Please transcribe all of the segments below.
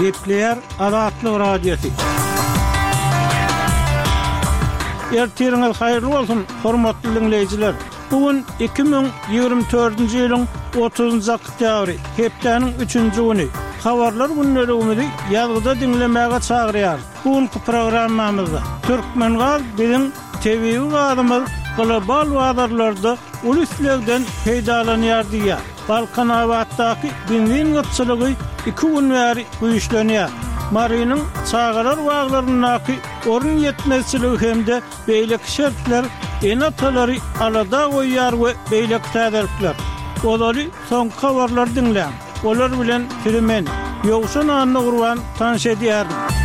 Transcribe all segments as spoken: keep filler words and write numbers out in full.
Gepler Azatlyk radiosu. Ertiriniz hayırlı olsun, hormatly dinleyijiler. Bugün iki bin ýygrimi dördünji ýylyň otuzunjy oktýabry, hepdeniň üçünji güni. Habarlar günlerimizi ýazgyda dinlemäge çagyrýar. Bugünkü programmamyzda Türkmen gaz biziň tebii gadymyz global wadarlarda uluslardan peýdalanýar diýär. Balkan abatdaky benzin gıtçylygy iki gün bäri güýçlenýär. Marinin çağalar waglarynaky orun yetmezçiligi hemde beýlek şertler enatalary alada goýýar we beýlek täderler. Olary soňky habarlar dinleň. Olar bilen Türkmen ýogşan anny gurban tanış edýär.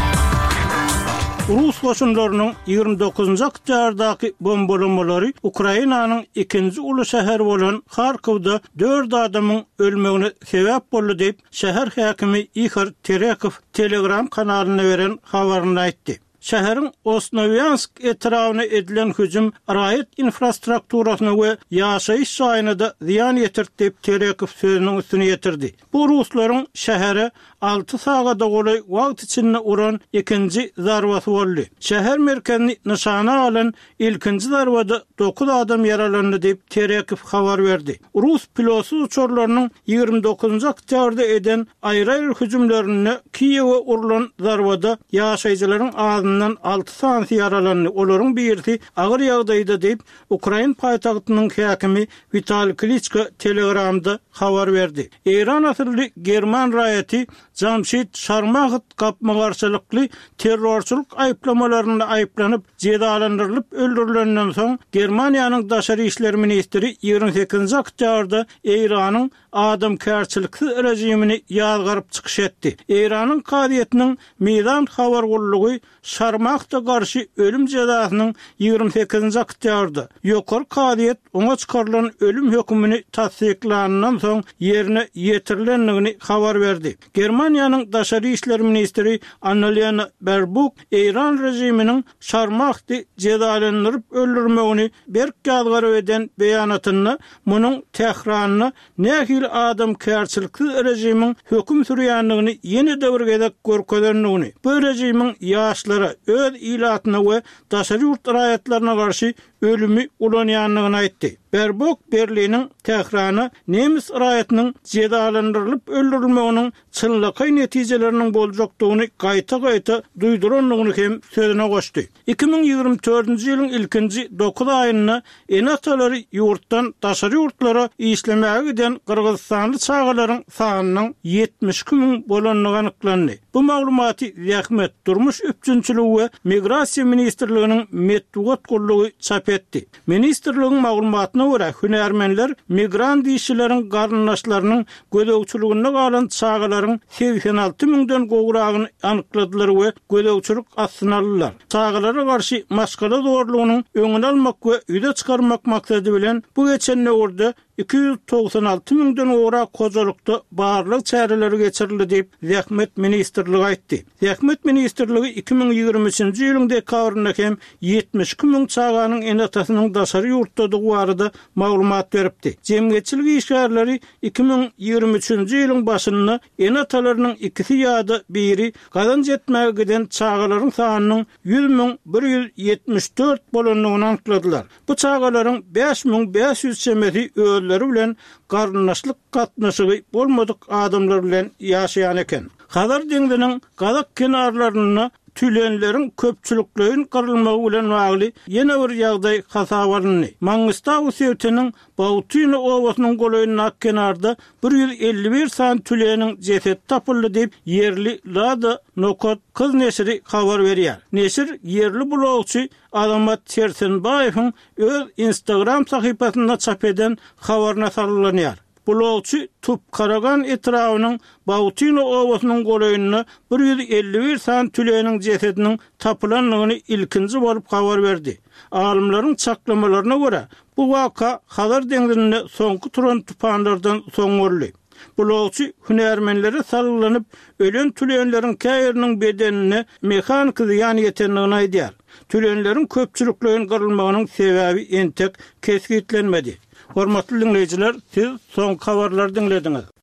Rus goşunlarynyň ýygrimi dokuzunjy oktýabrdaky bombalanmalary Ukrainanyň ikinji uly şäher bolan Harkowda dört adamyň ölmegine sebäp boldy diýip şäher häkimi Ihor Terekow Telegram kanalyna beren habaryny aýtdy. Şäherin Osnovyansk etrawyna edilen hüjüm raýat infrastrukturasyna we ýaşaýyş şaýyna da ziýan ýetirdi diýip Terekow sözüniň üstüne ýetirdi. Bu ruslaryň şähere altı sagada golay wagt içinde uran ikinji zarwasy boldy. Şäher merkezini nişana alan ilkinji zarwada dokuz adam yaralandy diýip Terekow habar berdi. Rus pilotsuz uçurlarynyň ýygrimi dokuzunjy oktýabrda eden aýry-aýry hüjümlerine Kiýewe urulan zarwada ýaşaýjylaryň ağzyndan altı sansi yaralandy. Olaryň birisi agyr ýagdaýda diýip Ukraina paýtagtynyň häkimi Vitaliy Klitschko Telegramda habar berdi. İran asylly German raýaty Jamşit Şarmagat gapmagarçylykly terrorçylyk aýplamalaryna aýplanyp jedalandyrylyp öldürilenden soň Germaniýanyň daşary işler ministri ýygrimi sekizinji oktýabrda İranyň adamkärçiliksiz rejimini ýazgaryp çykyş etdi. İranyň kadiýetiniň Meýdan habar gullugy Şarmagata garşy ölüm jedasynyň ýygrimi sekizinji oktýabrda ýokary kadiýet oňa çykarylan ölüm hökmüni tasdiklanandan soň ýerine ýetirilendigini habar berdi. Germaniýanyň daşary işler ministri Annalena Baerbock İran rejiminiň Şarmagty jedalandyryp öldürmegini berk ýazgary eden beýanatyny munyň tehranyny nähil adam kärçiliksiz rejimiň hökm sürýändigini ýene döwürgede görkezlendigini, bu rejimiň ýaşlara öz ilatyna we daşary ýurt raýatlaryna garşy ölümi ulanýanlygyny aýtdy. Baerbock Berliniň Tehrany nemis raýatynyň jedalandyrylyp öldürilmeginiň çynlyky netijeleriniň boljakdygyny gaýta-gaýta duýduranlygyny hem sözüne goşdy. iki bin ýygrimi dördünji ýylyň ilkinji dokuz aýyna enatalary ýurtdan daşary ýurtlara işlemäge giden Kyrgyzstanly çağalaryň sanynyň ýetmiş iki min bolanlygy anyklandy. Bu maglumaty Ýahmet Durmuş Üpçünçiligi we Migrasiýa ministrliginiň medeniýet gullugy çap etdi. Ministrligiň maglumatyna görä hünärmenler migrant işçileriň garyndaşlarynyň gödöwçiligine galan çağalaryň seksen alty miňden gowragyny anykladylar we gödöwçilik asynalylar. Çağalara garşy maskala zorlugynyň öňüni almak we üýde çykarmak maksady bilen bu geçen näwerde iki yüz doksan alty miňden gowrak kozalykda barlyk çäreleri geçirildi diýip Ýahmet ministrligi aýtdy. Ýahmet ministrligi iki bin ýygrimi üçinji ýylyň dekabrynda hem ýetmiş iki min çağanyň enatasynyň daşary ýurtdadygy barada maglumat beripdi. Jemgyýetçilik işgärleri iki bin ýygrimi üçinji ýylyň başynda enatalarynyň ikisi ýa-da biri gazan jetmäge giden çağalaryň sanynyň yüz min bir yüz ýetmiş dört bolanlygyny anykladylar. Bu çağalaryň beş min beş yüz çemeti öýleri bilen garyndaşlyk gatnaşygy bolmadyk adamlar bilen ýaşaýan eken. Hazar deňdiniň gazak kenarlaryna tülenlerin köpçülüklerin kırılmağı bilen bagly ýene bir ýagdaý hasabalandy. Mangustaw sewtiniň Bautyny owasynyň golaýynyň kenarda bir yüz elli bir san tüleniň jesedi tapyldy diýip yerli Lada Nokot kız neşri habar berýär. Neşir yerli blogçy Adamat Tersenbaýewiň öz Instagram sahypasynda çap eden habaryna sarlanýar. Blogçy Tup Karagan etrawynyň Bautyny owasynyň golaýynyna bir yüz elli bir san tüleniň jesediniň tapylanlygyny ilkinji bolup habar berdi. Alimlaryň çaklamalaryna görä bu waka Hazar deňizinde soňky turan tupanlardan soň boldy. Blogçy hünärmenlere sarylanyp ölen tülenleriň käýeriniň bedenine mehanik ziýan ýetenligini aýdýar. Tülenleriň köpçülüklerin kırılmagynyň sebäbi entek keskitlenmedi. Hormatly dinleyijiler, siz soňky habarlary dinlediňiz.